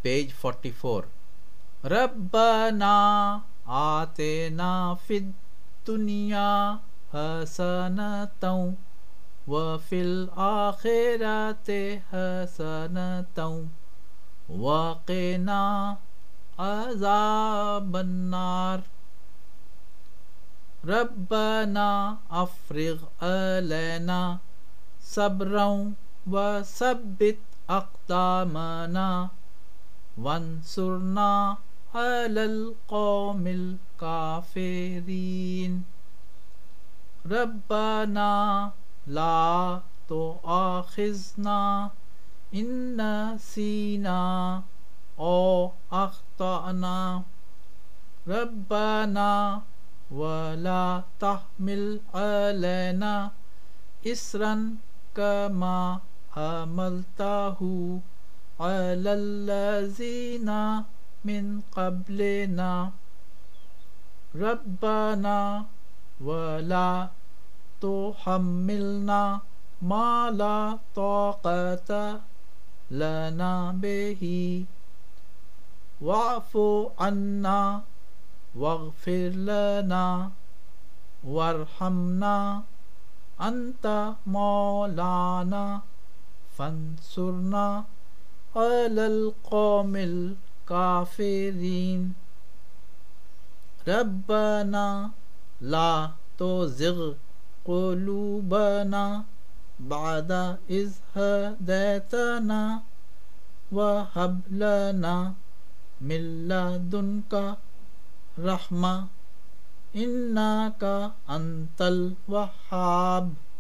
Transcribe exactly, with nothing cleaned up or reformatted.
Page forty four. रब्बना आतेना फिद दुनिया हसनतौ व फिल आखिरति हसनतौ व क़िना अज़ाबन्नार। रब्बना अफ़्रिग़ अलैना सब्रन व सब्बित अक़दामना वंसुरना अलल क़ौमिल काफ़िरीन। रब्बना ला तुआख़िज़ना इन नसीना औ अख़्तअना। रब्बना वला तहमिल अलैना इसरन कमा हमलतहु अलल्लज़ीना मिन क़ब्लिना। रब्बना वला तुहम्मिलना मा ला ताक़त लना बिही वअफ़ु अन्ना वग़फ़िर लना वरहमना अंत मौलाना फंसुरना अलल क़ौमिल काफ़िरीन। रब्बना ला तुज़िग़ क़ुलूबना बअद इज़ हदैतना व हब लना मिन लदुनका रहमा इन्नका अंतल वहाब।